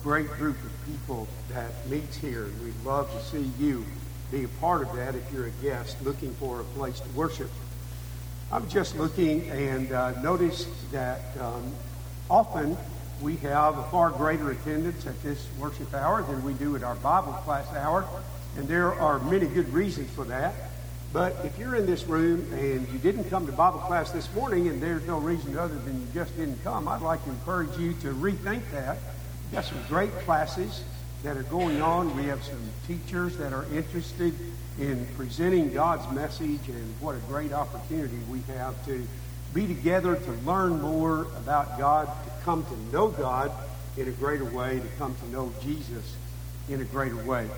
great group of people that meets here. And we'd love to see you be a part of that if you're a guest looking for a place to worship. I'm just looking and noticed that often we have a far greater attendance at this worship hour than we do at our Bible class hour. And there are many good reasons for that. But if you're in this room and you didn't come to Bible class this morning and there's no reason other than you just didn't come, I'd like to encourage you to rethink that. We've got some great classes that are going on. We have some teachers that are interested in presenting God's message, and what a great opportunity we have to be together to learn more about God, to come to know God in a greater way, to come to know Jesus in a greater way.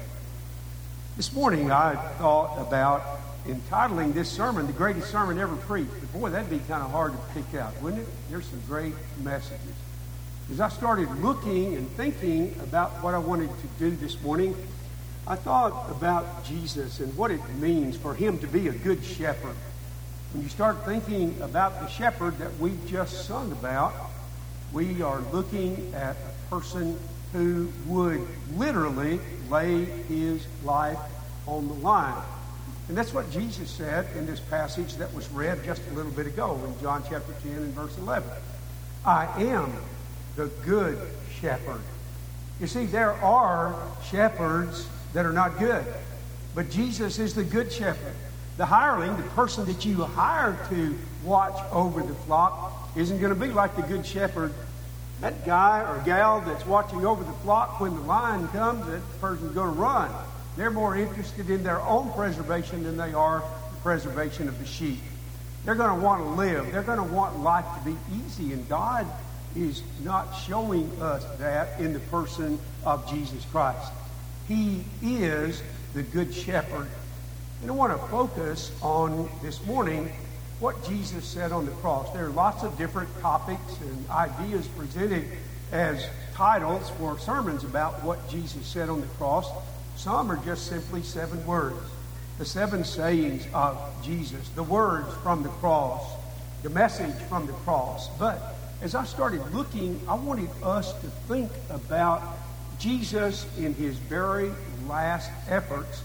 This morning I thought about entitling this sermon, The Greatest Sermon Ever Preached. But boy, that'd be kind of hard to pick out, wouldn't it? There's some great messages. As I started looking and thinking about what I wanted to do this morning, I thought about Jesus and what it means for him to be a good shepherd. When you start thinking about the shepherd that we've just sung about, we are looking at a person who would literally lay his life on the line. And that's what Jesus said in this passage that was read just a little bit ago in John chapter 10 and verse 11. I am the good shepherd. You see, there are shepherds that are not good, but Jesus is the good shepherd. The hireling, the person that you hire to watch over the flock, isn't going to be like the good shepherd. That guy or gal that's watching over the flock, when the lion comes, that person's going to run. They're more interested in their own preservation than they are the preservation of the sheep. They're going to want to live. They're going to want life to be easy, and God is not showing us that in the person of Jesus Christ. He is the good shepherd. And I want to focus on this morning what Jesus said on the cross. There are lots of different topics and ideas presented as titles for sermons about what Jesus said on the cross. Some are just simply 7 words. The 7 sayings of Jesus, the words from the cross, the message from the cross. But as I started looking, I wanted us to think about Jesus in his very last efforts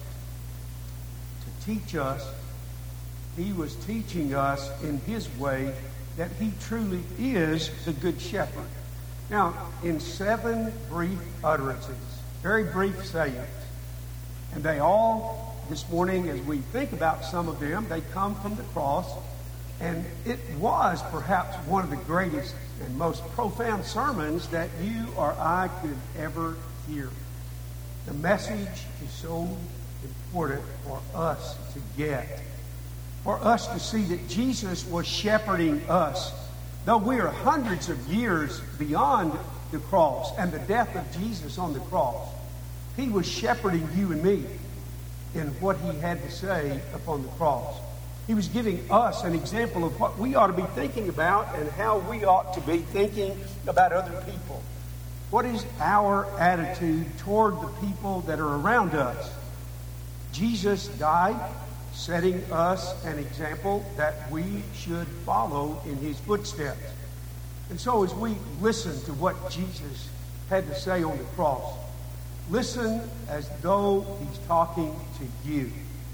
to teach us. He was teaching us in his way that he truly is the good shepherd. Now, in 7 brief utterances, very brief sayings, and they all, this morning, as we think about some of them, they come from the cross, and it was perhaps one of the greatest and most profound sermons that you or I could ever hear. The message is so important for us to get. For us to see that Jesus was shepherding us. Though we are hundreds of years beyond the cross and the death of Jesus on the cross, he was shepherding you and me in what he had to say upon the cross. He was giving us an example of what we ought to be thinking about and how we ought to be thinking about other people. What is our attitude toward the people that are around us? Jesus died, setting us an example that we should follow in his footsteps. And so as we listen to what Jesus had to say on the cross, listen as though he's talking to you,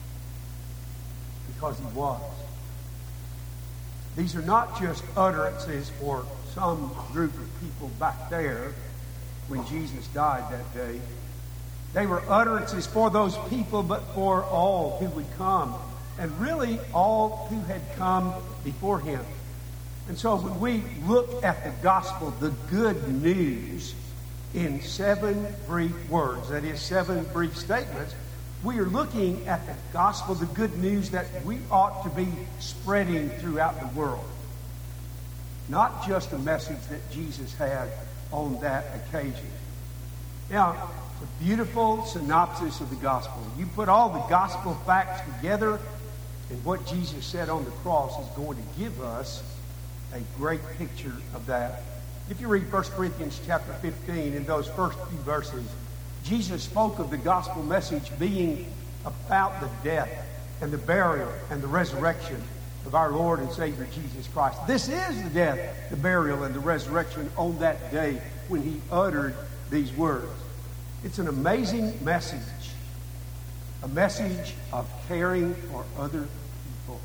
because he was. These are not just utterances for some group of people back there when Jesus died that day. They were utterances for those people, but for all who would come, and really all who had come before him. And so when we look at the gospel, the good news, in 7 brief words, that is 7 brief statements, we are looking at the gospel, the good news that we ought to be spreading throughout the world. Not just a message that Jesus had on that occasion. Now, a beautiful synopsis of the gospel. You put all the gospel facts together, and what Jesus said on the cross is going to give us a great picture of that. If you read 1 Corinthians chapter 15, in those first few verses, Jesus spoke of the gospel message being about the death and the burial and the resurrection of our Lord and Savior Jesus Christ. This is the death, the burial, and the resurrection on that day when he uttered these words. It's an amazing message. A message of caring for other people.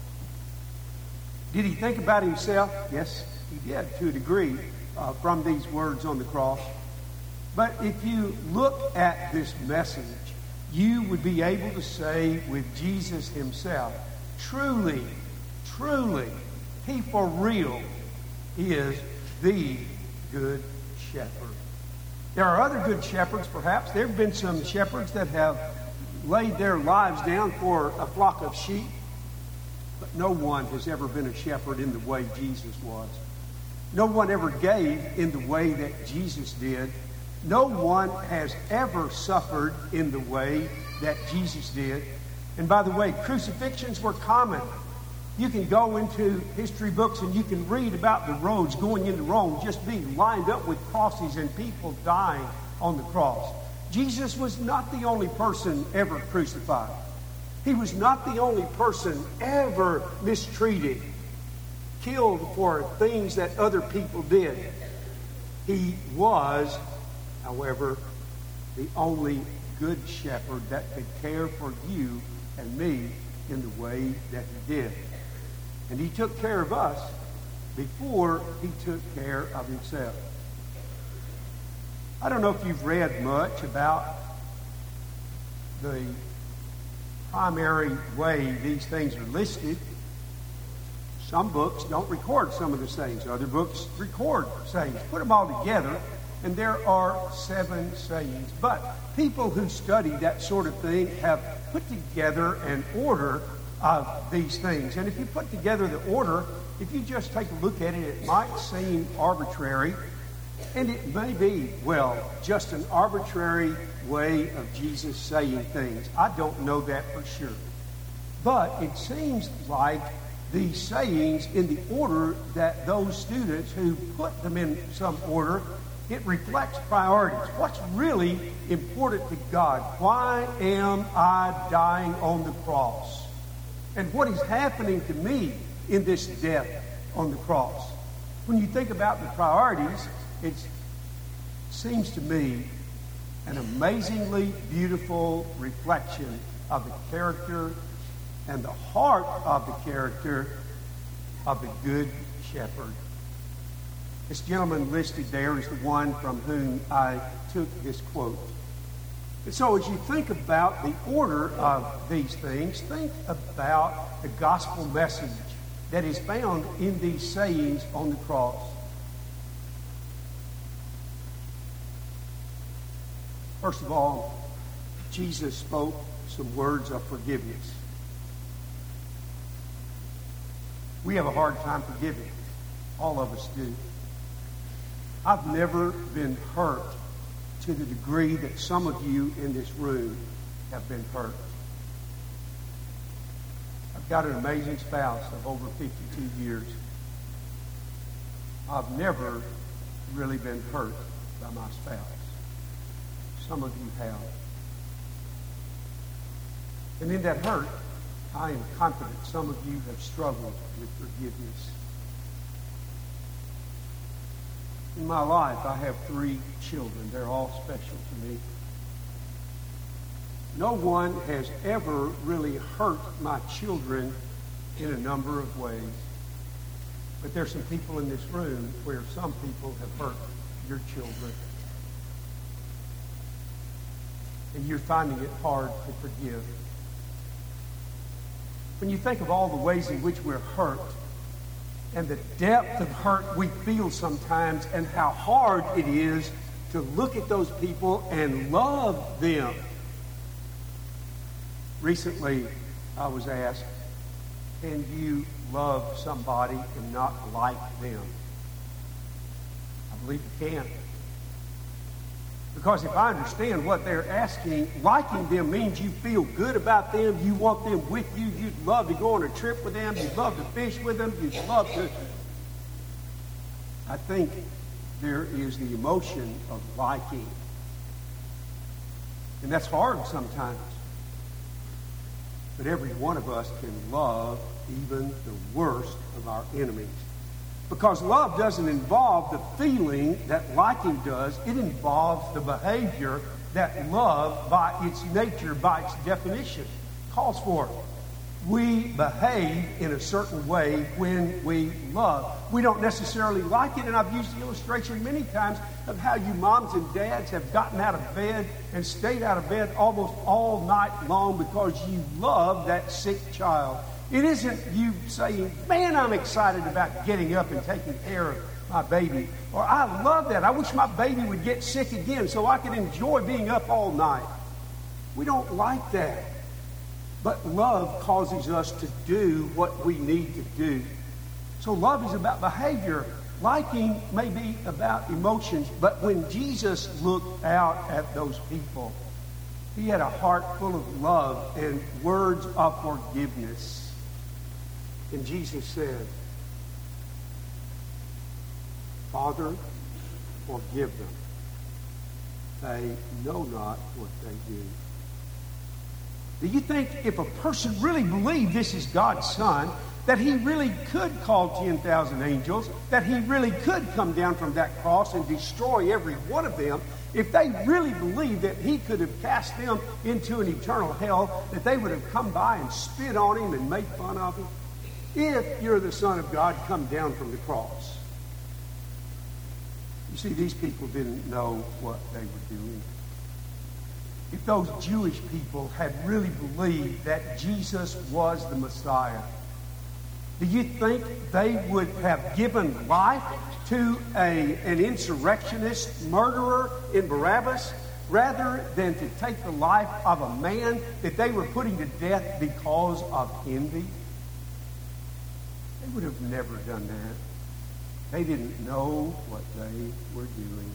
Did he think about himself? Yes, he did, to a degree, from these words on the cross. But if you look at this message, you would be able to say with Jesus himself, truly, truly, he for real is the good shepherd. There are other good shepherds, perhaps. There have been some shepherds that have laid their lives down for a flock of sheep, but no one has ever been a shepherd in the way Jesus was. No one ever gave in the way that Jesus did. No one has ever suffered in the way that Jesus did. And by the way, crucifixions were common. You can go into history books and you can read about the roads going into Rome just being lined up with crosses and people dying on the cross. Jesus was not the only person ever crucified. He was not the only person ever mistreated, killed for things that other people did. He was, however, the only good shepherd that could care for you and me in the way that he did. And he took care of us before he took care of himself. I don't know if you've read much about the primary way these things are listed. Some books don't record some of the sayings. Other books record sayings. Put them all together, and there are 7 sayings. But people who study that sort of thing have put together an order of these things. And if you put together the order, if you just take a look at it, it might seem arbitrary. And it may be, well, just an arbitrary way of Jesus saying things. I don't know that for sure. But it seems like these sayings in the order that those students who put them in some order, it reflects priorities. What's really important to God? Why am I dying on the cross? And what is happening to me in this death on the cross? When you think about the priorities, it seems to me an amazingly beautiful reflection of the character and the heart of the character of the Good Shepherd. This gentleman listed there is the one from whom I took this quote. And so as you think about the order of these things, think about the gospel message that is found in these sayings on the cross. First of all, Jesus spoke some words of forgiveness. We have a hard time forgiving. All of us do. I've never been hurt to the degree that some of you in this room have been hurt. I've got an amazing spouse of over 52 years. I've never really been hurt by my spouse. Some of you have. And in that hurt, I am confident some of you have struggled with forgiveness. In my life, I have 3 children. They're all special to me. No one has ever really hurt my children in a number of ways. But there's some people in this room where some people have hurt your children. And you're finding it hard to forgive. When you think of all the ways in which we're hurt, and the depth of hurt we feel sometimes, and how hard it is to look at those people and love them. Recently, I was asked, can you love somebody and not like them? I believe you can. Because if I understand what they're asking, liking them means you feel good about them, you want them with you, you'd love to go on a trip with them, you'd love to fish with them, you'd love to... I think there is the emotion of liking. And that's hard sometimes. But every one of us can love even the worst of our enemies. Because love doesn't involve the feeling that liking does. It involves the behavior that love, by its nature, by its definition, calls for. We behave in a certain way when we love. We don't necessarily like it, and I've used the illustration many times of how you moms and dads have gotten out of bed and stayed out of bed almost all night long because you love that sick child. It isn't you saying, man, I'm excited about getting up and taking care of my baby. Or I love that. I wish my baby would get sick again so I could enjoy being up all night. We don't like that. But love causes us to do what we need to do. So love is about behavior. Liking may be about emotions. But when Jesus looked out at those people, he had a heart full of love and words of forgiveness. And Jesus said, Father, forgive them. They know not what they do. Do you think if a person really believed this is God's Son, that he really could call 10,000 angels, that he really could come down from that cross and destroy every one of them, if they really believed that he could have cast them into an eternal hell, that they would have come by and spit on him and made fun of him? If you're the Son of God, come down from the cross. You see, these people didn't know what they were doing. If those Jewish people had really believed that Jesus was the Messiah, do you think they would have given life to an insurrectionist murderer in Barabbas rather than to take the life of a man that they were putting to death because of envy? They would have never done that. They didn't know what they were doing.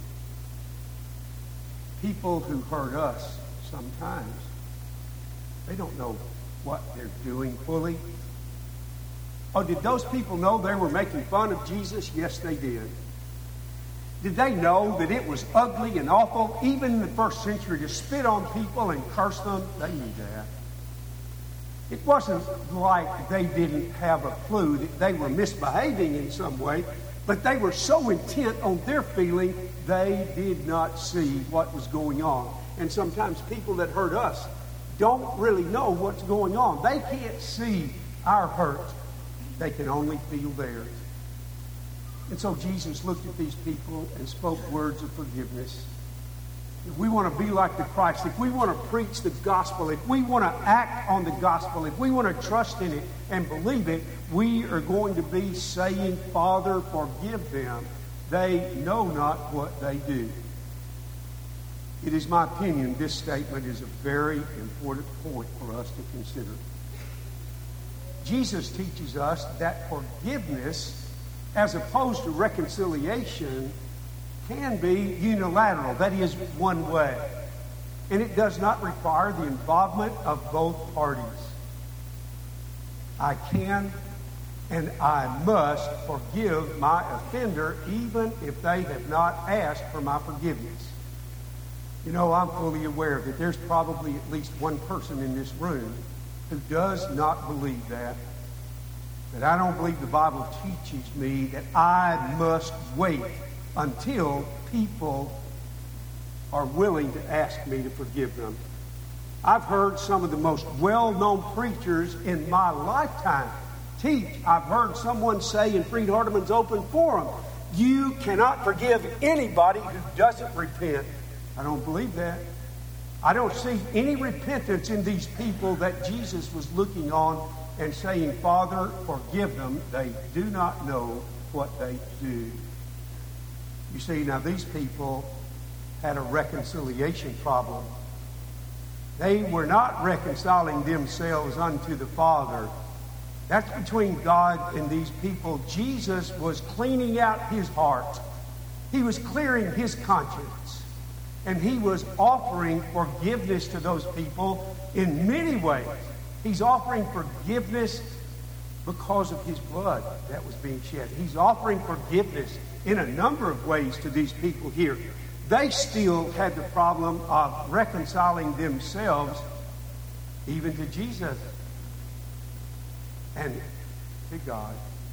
People who hurt us sometimes, they don't know what they're doing fully. Oh, did those people know they were making fun of Jesus? Yes, they did. Did they know that it was ugly and awful, even in the first century, to spit on people and curse them? They knew that. It wasn't like they didn't have a clue that they were misbehaving in some way, but they were so intent on their feeling, they did not see what was going on. And sometimes people that hurt us don't really know what's going on. They can't see our hurt. They can only feel theirs. And so Jesus looked at these people and spoke words of forgiveness. If we want to be like the Christ, if we want to preach the gospel, if we want to act on the gospel, if we want to trust in it and believe it, we are going to be saying, Father, forgive them. They know not what they do. It is my opinion this statement is a very important point for us to consider. Jesus teaches us that forgiveness, as opposed to reconciliation, can be unilateral. That is, one way. And it does not require the involvement of both parties. I can and I must forgive my offender even if they have not asked for my forgiveness. You know, I'm fully aware that there's probably at least one person in this room who does not believe that. But I don't believe the Bible teaches me that I must wait until people are willing to ask me to forgive them. I've heard some of the most well-known preachers in my lifetime teach. I've heard someone say in Freed Hardeman's Open Forum, you cannot forgive anybody who doesn't repent. I don't believe that. I don't see any repentance in these people that Jesus was looking on and saying, Father, forgive them. They do not know what they do. You see, now these people had a reconciliation problem. They were not reconciling themselves unto the Father. That's between God and these people. Jesus was cleaning out his heart. He was clearing his conscience. And he was offering forgiveness to those people in many ways. He's offering forgiveness because of his blood that was being shed. He's offering forgiveness in a number of ways to these people here. They still had the problem of reconciling themselves even to Jesus and to God.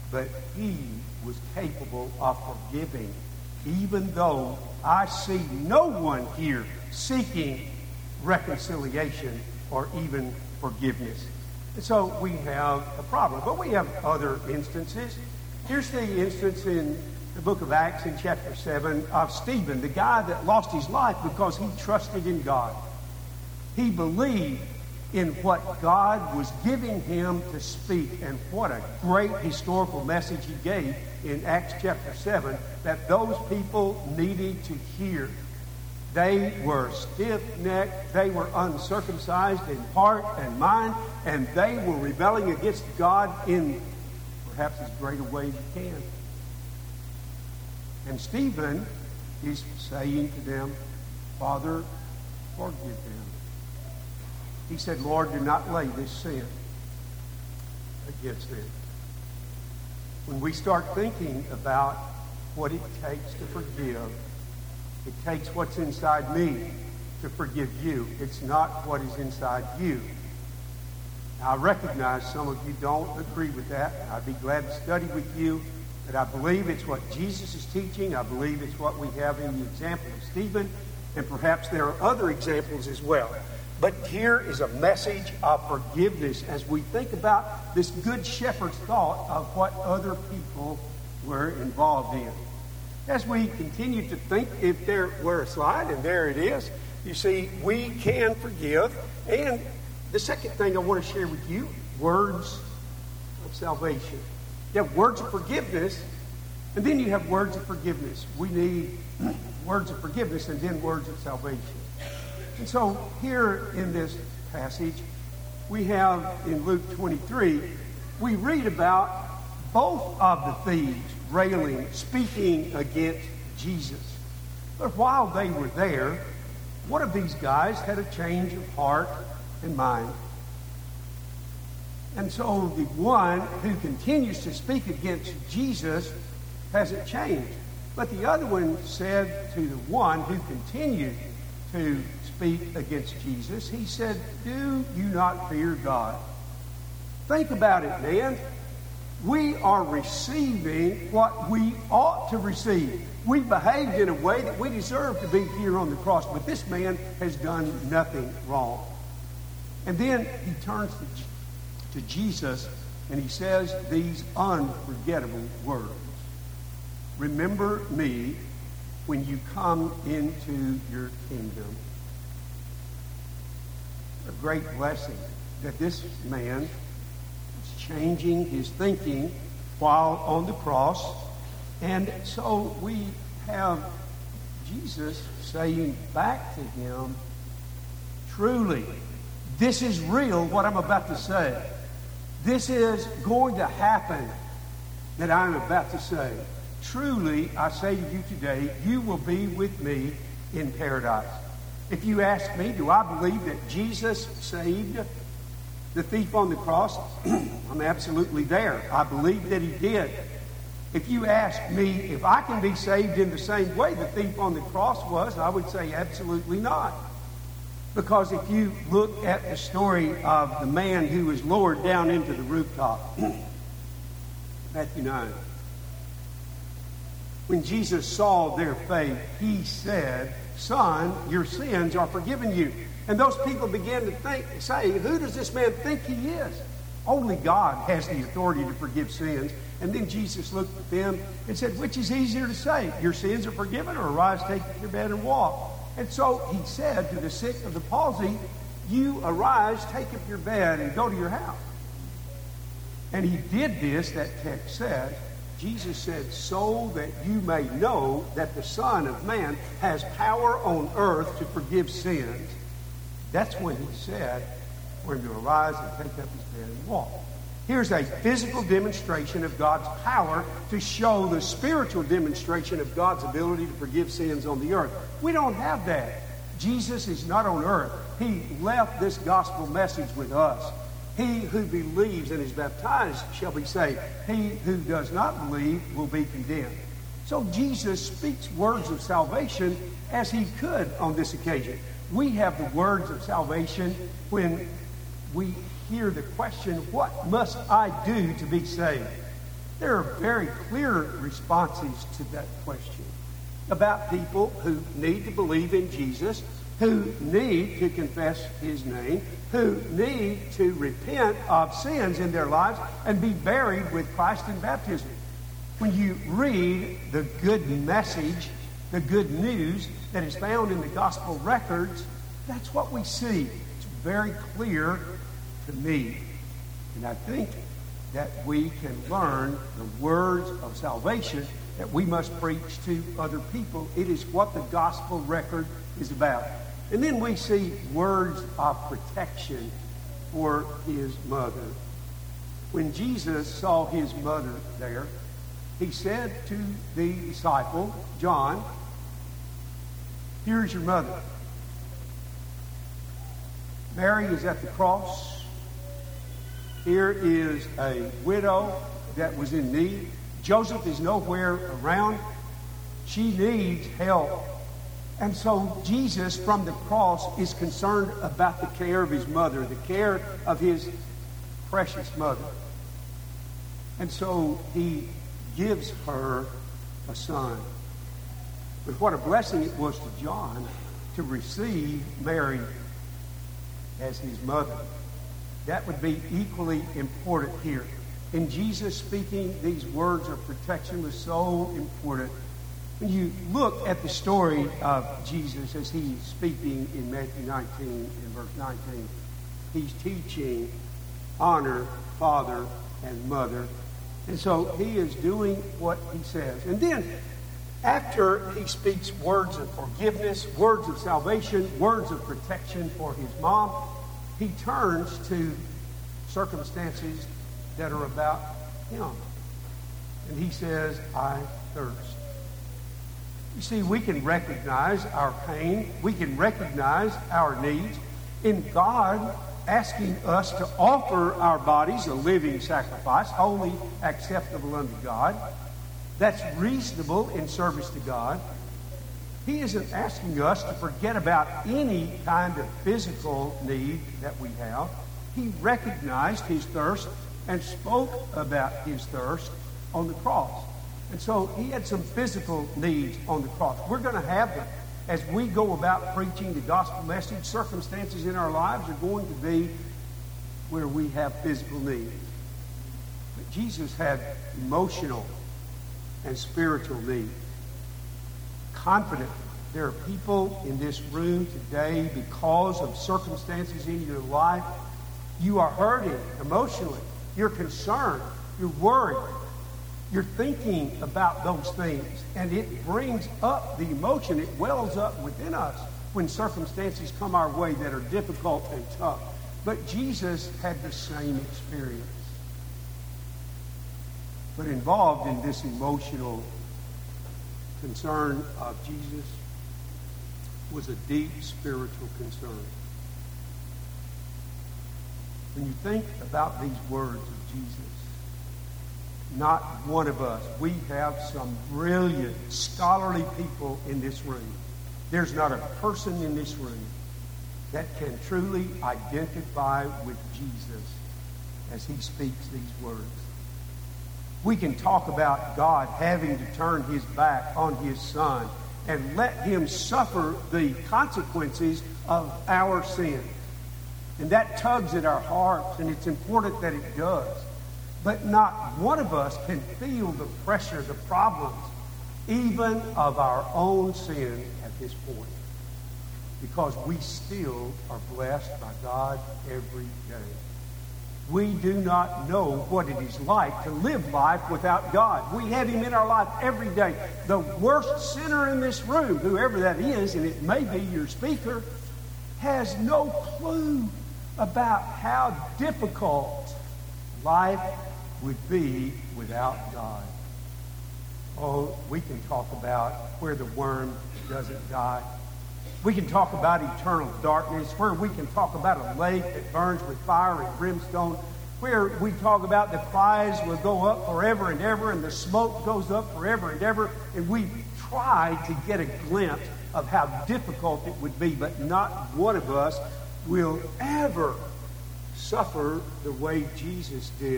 but he was capable of forgiving, even though I see no one here seeking reconciliation or even forgiveness. And so we have a problem. But we have other instances. Here's the instance in the book of Acts in chapter 7 of Stephen, the guy that lost his life because he trusted in God. He believed in what God was giving him to speak. And what a great historical message he gave in Acts chapter 7 that those people needed to hear. They were stiff-necked, they were uncircumcised in heart and mind, and they were rebelling against God in perhaps as great a way as you can. And Stephen is saying to them, Father, forgive them. He said, Lord, do not lay this sin against them. When we start thinking about what it takes to forgive, it takes what's inside me to forgive you. It's not what is inside you. Now, I recognize some of you don't agree with that. I'd be glad to study with you. But I believe it's what Jesus is teaching. I believe it's what we have in the example of Stephen. And perhaps there are other examples as well. But here is a message of forgiveness as we think about this good shepherd's thought of what other people were involved in. As we continue to think, if there were a slide, and there it is, you see, we can forgive. And the second thing I want to share with you, words of salvation. You have words of forgiveness, and then you have words of forgiveness. We need words of forgiveness and then words of salvation. And so here in this passage, we have in Luke 23, we read about both of the thieves railing, speaking against Jesus. But while they were there, one of these guys had a change of heart and mind. And so the one who continues to speak against Jesus hasn't changed. But the other one said to the one who continued to speak against Jesus, he said, do you not fear God? Think about it, man. We are receiving what we ought to receive. We behaved in a way that we deserve to be here on the cross, but this man has done nothing wrong. And then he turns to Jesus and he says these unforgettable words. Remember me when you come into your kingdom. A great blessing that this man is changing his thinking while on the cross. And so we have Jesus saying back to him, truly, this is real, what I'm about to say. This is going to happen that I'm about to say. Truly, I say to you today, you will be with me in paradise. If you ask me, do I believe that Jesus saved the thief on the cross? I'm absolutely there. I believe that he did. If you ask me if I can be saved in the same way the thief on the cross was, I would say absolutely not. Because if you look at the story of the man who was lowered down into the rooftop, Matthew 9, when Jesus saw their faith, he said, son, your sins are forgiven you. And those people began to say, who does this man think he is? Only God has the authority to forgive sins. And then Jesus looked at them and said, which is easier to say, your sins are forgiven, or arise, take your bed and walk? And so he said to the sick of the palsy, you arise, take up your bed and go to your house. And he did this, that text said, Jesus said, so that you may know that the Son of Man has power on earth to forgive sins. That's when he said for him to arise and take up his bed and walk. Here's a physical demonstration of God's power to show the spiritual demonstration of God's ability to forgive sins on the earth. We don't have that. Jesus is not on earth. He left this gospel message with us. He who believes and is baptized shall be saved. He who does not believe will be condemned. So Jesus speaks words of salvation as he could on this occasion. We have the words of salvation when we hear the question, what must I do to be saved? There are very clear responses to that question about people who need to believe in Jesus, who need to confess his name, who need to repent of sins in their lives and be buried with Christ in baptism. When you read the good message, the good news that is found in the gospel records, that's what we see. It's very clear to me. And I think that we can learn the words of salvation that we must preach to other people. It is what the gospel record is about. And then we see words of protection for his mother. When Jesus saw his mother there, he said to the disciple, John, "Here's your mother." Mary is at the cross. Here is a widow that was in need. Joseph is nowhere around. She needs help. And so Jesus from the cross is concerned about the care of his mother, the care of his precious mother. And so he gives her a son. But what a blessing it was to John to receive Mary as his mother. That would be equally important here. And Jesus speaking these words of protection was so important. When you look at the story of Jesus as he's speaking in Matthew 19 and verse 19, he's teaching honor father and mother. And so he is doing what he says. And then after he speaks words of forgiveness, words of salvation, words of protection for his mom, he turns to circumstances that are about him. And he says, "I thirst." You see, we can recognize our pain. We can recognize our needs in God asking us to offer our bodies a living sacrifice, holy, acceptable unto God. That's reasonable in service to God. He isn't asking us to forget about any kind of physical need that we have. He recognized his thirst and spoke about his thirst on the cross. And so he had some physical needs on the cross. We're going to have them. As we go about preaching the gospel message, circumstances in our lives are going to be where we have physical needs. But Jesus had emotional and spiritual needs. Confident there are people in this room today because of circumstances in your life. You are hurting emotionally. You're concerned. You're worried. You're thinking about those things, and it brings up the emotion. It wells up within us when circumstances come our way that are difficult and tough. But Jesus had the same experience. But involved in this emotional concern of Jesus was a deep spiritual concern. When you think about these words of Jesus, not one of us, we have some brilliant, scholarly people in this room. There's not a person in this room that can truly identify with Jesus as he speaks these words. We can talk about God having to turn his back on his son and let him suffer the consequences of our sin. And that tugs at our hearts, and it's important that it does. But not one of us can feel the pressure, the problems, even of our own sin at this point. Because we still are blessed by God every day. We do not know what it is like to live life without God. We have him in our life every day. The worst sinner in this room, whoever that is, and it may be your speaker, has no clue about how difficult life would be without God. Oh, we can talk about where the worm doesn't die. We can talk about eternal darkness, where we can talk about a lake that burns with fire and brimstone, where we talk about the cries will go up forever and ever, and the smoke goes up forever and ever, and we try to get a glimpse of how difficult it would be, but not one of us will ever suffer the way Jesus did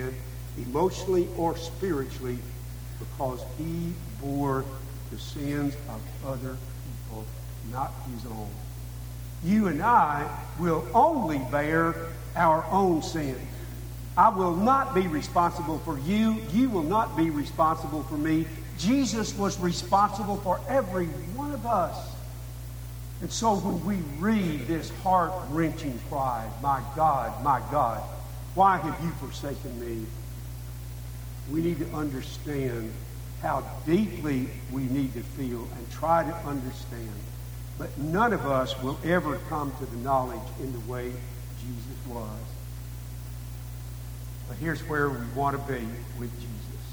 emotionally or spiritually, because he bore the sins of other people, not his own. You and I will only bear our own sins. I will not be responsible for you. You will not be responsible for me. Jesus was responsible for every one of us. And so when we read this heart-wrenching cry, my God, why have you forsaken me? We need to understand how deeply we need to feel and try to understand. But none of us will ever come to the knowledge in the way Jesus was. But here's where we want to be with Jesus.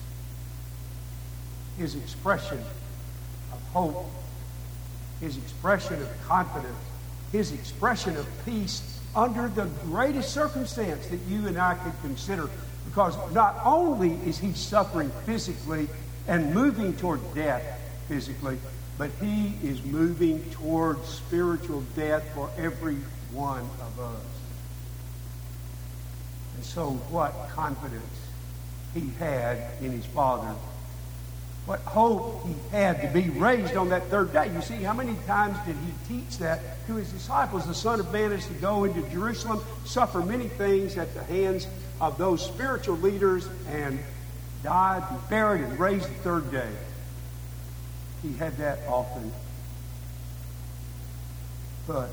His expression of hope, his expression of confidence, his expression of peace under the greatest circumstance that you and I could consider. Because not only is he suffering physically and moving toward death physically, but he is moving toward spiritual death for every one of us. And so what confidence he had in his Father. What hope he had to be raised on that third day. You see, how many times did he teach that to his disciples? The Son of Man is to go into Jerusalem, suffer many things at the hands of those spiritual leaders, and die, be buried, and raised the third day. He had that often. But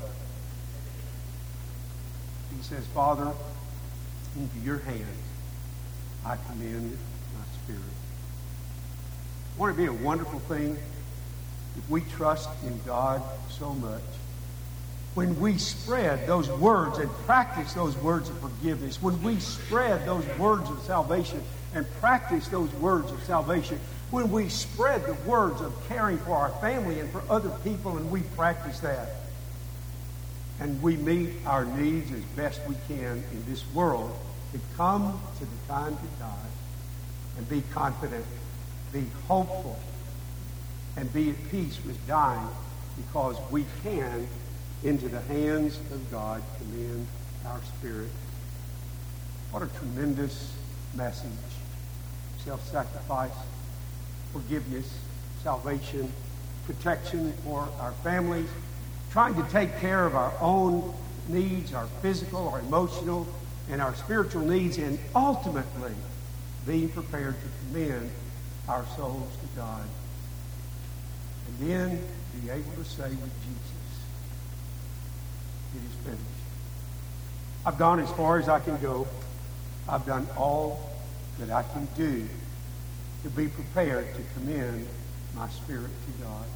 he says, Father, into your hands I commend my spirit. Won't it be a wonderful thing if we trust in God so much? When we spread those words and practice those words of forgiveness, when we spread those words of salvation and practice those words of salvation, when we spread the words of caring for our family and for other people, and we practice that, and we meet our needs as best we can in this world, to come to the time to die and be confident, be hopeful, and be at peace with dying, because we can, into the hands of God, commend our spirit. What a tremendous message. Self-sacrifice, forgiveness, salvation, protection for our families, trying to take care of our own needs, our physical, our emotional, and our spiritual needs, and ultimately being prepared to commend our souls to God. And then be able to say with Jesus, it is finished. I've gone as far as I can go. I've done all that I can do to be prepared to commend my spirit to God.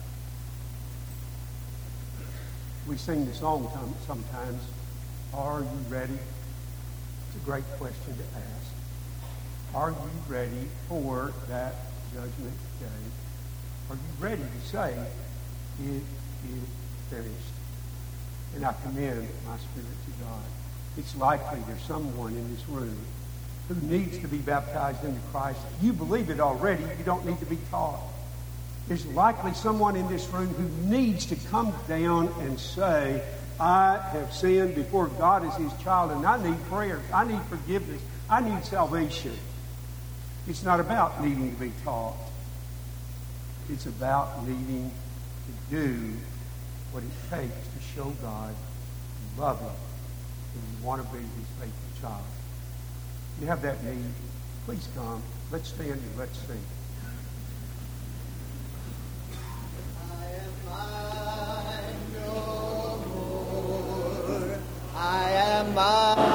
We sing the song sometimes, are you ready? It's a great question to ask. Are you ready for that judgment day? Are you ready to say, it is finished? And I commend my spirit to God. It's likely there's someone in this room who needs to be baptized into Christ. You believe it already. You don't need to be taught. There's likely someone in this room who needs to come down and say, I have sinned before God as his child, and I need prayers. I need forgiveness. I need salvation. It's not about needing to be taught. It's about needing to do what it takes to show God you love him and you want to be his faithful child. If you have that need, please come. Let's stand and let's sing. I am mine.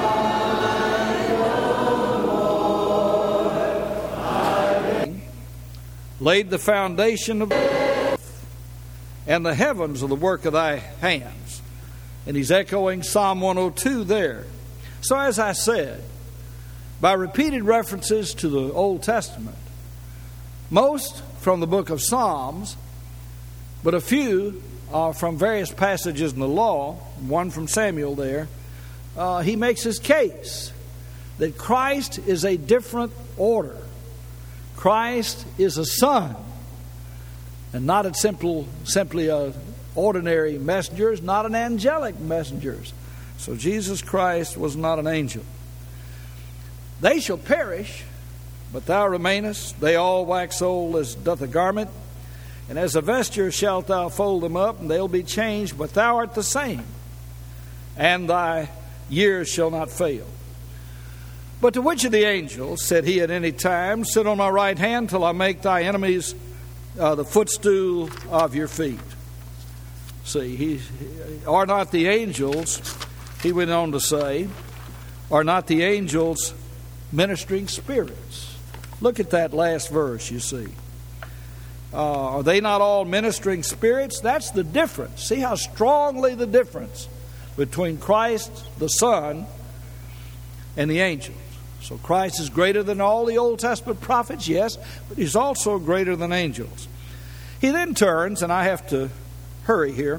Laid the foundation of earth, and the heavens are the work of thy hands. And he's echoing Psalm 102 there. So as I said, by repeated references to the Old Testament, most from the book of Psalms, but a few are from various passages in the law, one from Samuel there, he makes his case that Christ is a different order. Christ is a son, and not a simply a ordinary messenger, not an angelic messenger. So Jesus Christ was not an angel. They shall perish, but thou remainest. They all wax old as doth a garment, and as a vesture shalt thou fold them up, and they'll be changed, but thou art the same, and thy years shall not fail. But to which of the angels said he at any time, sit on my right hand till I make thy enemies the footstool of your feet? See, are not the angels, he went on to say, are not the angels ministering spirits? Look at that last verse, you see. Are they not all ministering spirits? That's the difference. See how strongly the difference between Christ, the Son, and the angels. So Christ is greater than all the Old Testament prophets, yes, but he's also greater than angels. He then turns, and I have to hurry here,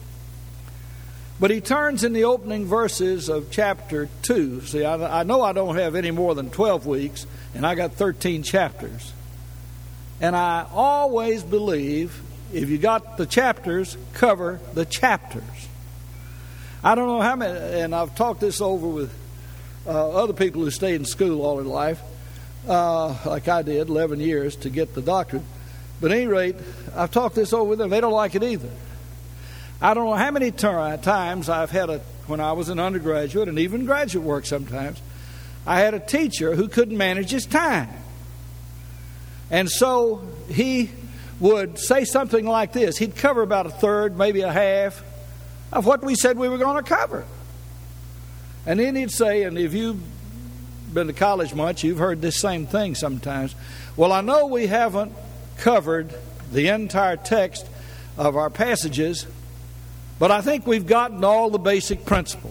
but he turns in the opening verses of chapter 2. See, I know I don't have any more than 12 weeks, and I got 13 chapters. And I always believe if you got the chapters, cover the chapters. I don't know how many, and I've talked this over with other people who stayed in school all their life, like I did, 11 years to get the doctorate. But at any rate, I've talked this over with them. They don't like it either. I don't know how many times I've had when I was an undergraduate and even graduate work sometimes, I had a teacher who couldn't manage his time. And so he would say something like this. He'd cover about a third, maybe a half of what we said we were going to cover. And then he'd say, and if you've been to college much, you've heard this same thing sometimes. Well, I know we haven't covered the entire text of our passages, but I think we've gotten all the basic principles.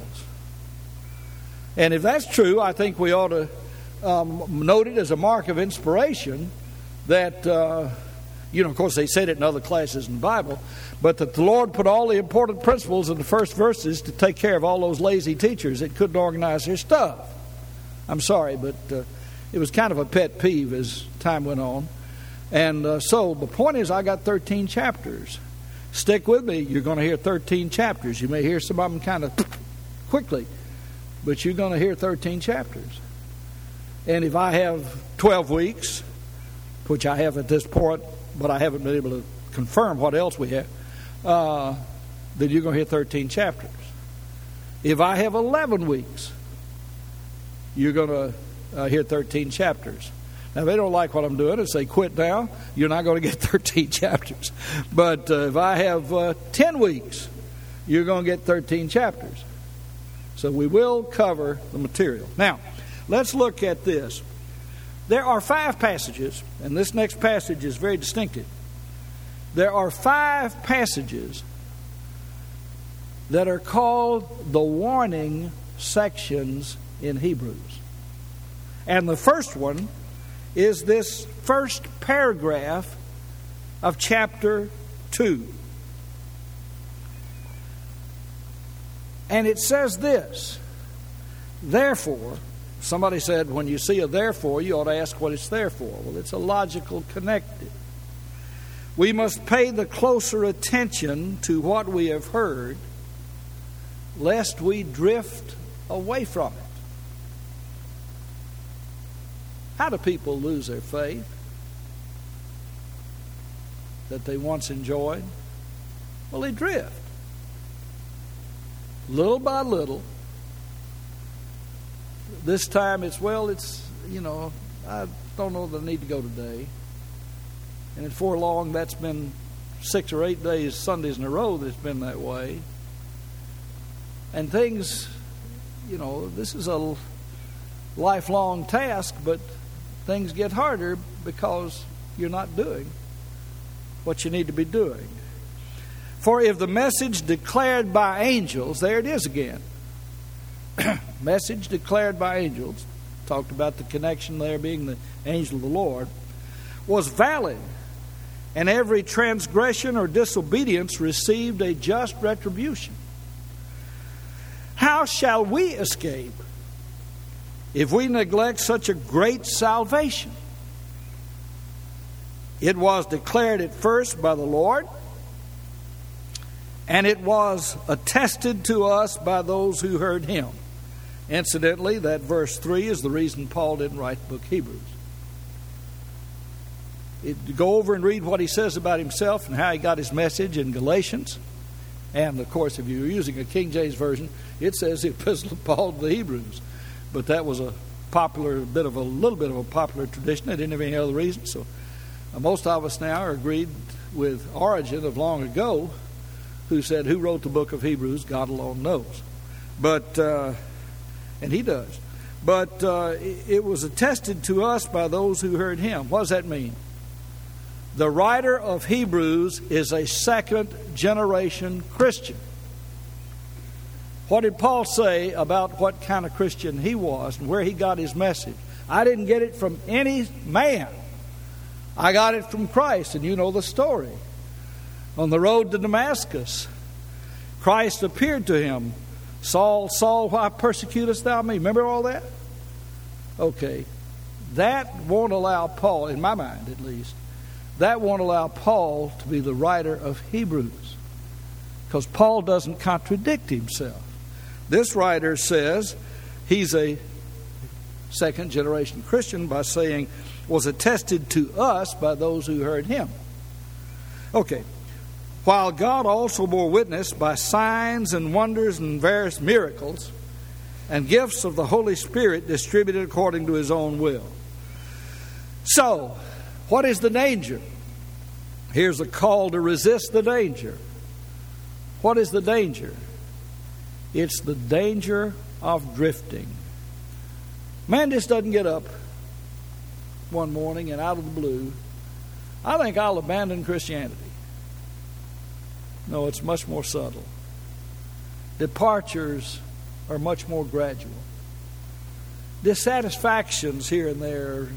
And if that's true, I think we ought to note it as a mark of inspiration that, of course they said it in other classes in the Bible, but that the Lord put all the important principles in the first verses to take care of all those lazy teachers that couldn't organize their stuff. I'm sorry, but it was kind of a pet peeve as time went on. And so the point is, I got 13 chapters. Stick with me. You're going to hear 13 chapters. You may hear some of them kind of quickly, but you're going to hear 13 chapters. And if I have 12 weeks, which I have at this point, but I haven't been able to confirm what else we have, then you're going to hear 13 chapters. If I have 11 weeks, you're going to hear 13 chapters. Now, if they don't like what I'm doing and say, quit now, you're not going to get 13 chapters. But if I have 10 weeks, you're going to get 13 chapters. So we will cover the material. Now, let's look at this. There are 5 passages, and this next passage is very distinctive. There are 5 passages that are called the warning sections in Hebrews. And the first one is this first paragraph of chapter 2. And it says this: therefore, somebody said when you see a therefore, you ought to ask what it's there for. Well, it's a logical connective. We must pay the closer attention to what we have heard, lest we drift away from it. How do people lose their faith that they once enjoyed? Well, they drift. Little by little. This time I don't know that I need to go today. And before long, that's been 6 or 8 days, Sundays in a row that it's been that way. And things, this is a lifelong task, but things get harder because you're not doing what you need to be doing. For if the message declared by angels, there it is again. Message declared by angels, talked about the connection there being the angel of the Lord, was valid, and every transgression or disobedience received a just retribution. How shall we escape if we neglect such a great salvation? It was declared at first by the Lord, and it was attested to us by those who heard him. Incidentally, that verse 3 is the reason Paul didn't write the book Hebrews. Go over and read what he says about himself and how he got his message in Galatians. And, of course, if you're using a King James Version, it says the Epistle of Paul to the Hebrews. But that was a little bit of a popular tradition. They didn't have any other reason. So most of us now are agreed with Origen of long ago, who said, who wrote the book of Hebrews? God alone knows. But, and he does. But it was attested to us by those who heard him. What does that mean? The writer of Hebrews is a second-generation Christian. What did Paul say about what kind of Christian he was and where he got his message? I didn't get it from any man. I got it from Christ, and you know the story. On the road to Damascus, Christ appeared to him. Saul, Saul, why persecutest thou me? Remember all that? Okay. That won't allow Paul, in my mind at least, that won't allow Paul to be the writer of Hebrews, because Paul doesn't contradict himself. This writer says he's a second-generation Christian by saying, was attested to us by those who heard him. Okay. While God also bore witness by signs and wonders and various miracles and gifts of the Holy Spirit distributed according to his own will. So, what is the danger? Here's a call to resist the danger. What is the danger? It's the danger of drifting. Man just doesn't get up one morning and out of the blue, I think I'll abandon Christianity. No, it's much more subtle. Departures are much more gradual. Dissatisfactions here and there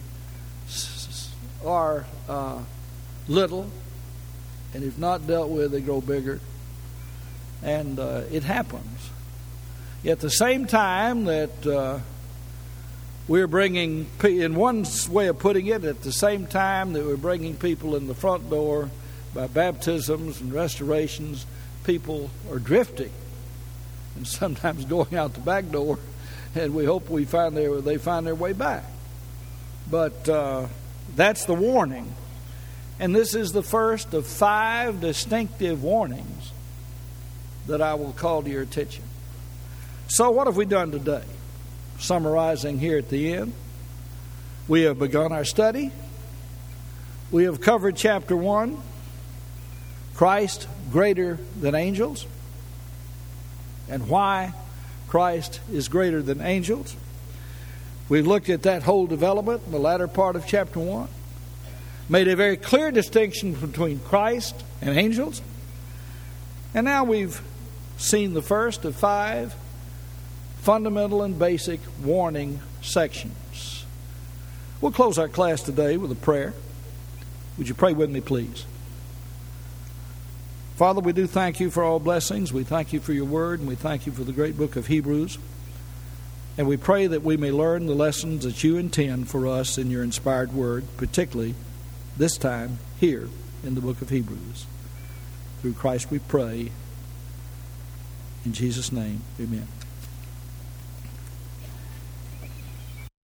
are little, and if not dealt with, they grow bigger. And it happens. At the same time that we're bringing, in one way of putting it, at the same time that we're bringing people in the front door by baptisms and restorations, people are drifting and sometimes going out the back door, and we hope they find their way back. But that's the warning. And this is the first of 5 distinctive warnings that I will call to your attention. So what have we done today? Summarizing here at the end, we have begun our study. We have covered chapter 1, Christ greater than angels, and why Christ is greater than angels. We've looked at that whole development in the latter part of chapter 1, made a very clear distinction between Christ and angels, and now we've seen the first of 5 fundamental and basic warning sections. We'll close our class today with a prayer. Would you pray with me, please? Father, we do thank you for all blessings. We thank you for your word, and we thank you for the great book of Hebrews. And we pray that we may learn the lessons that you intend for us in your inspired word, particularly this time here in the book of Hebrews. Through Christ we pray. In Jesus' name, amen.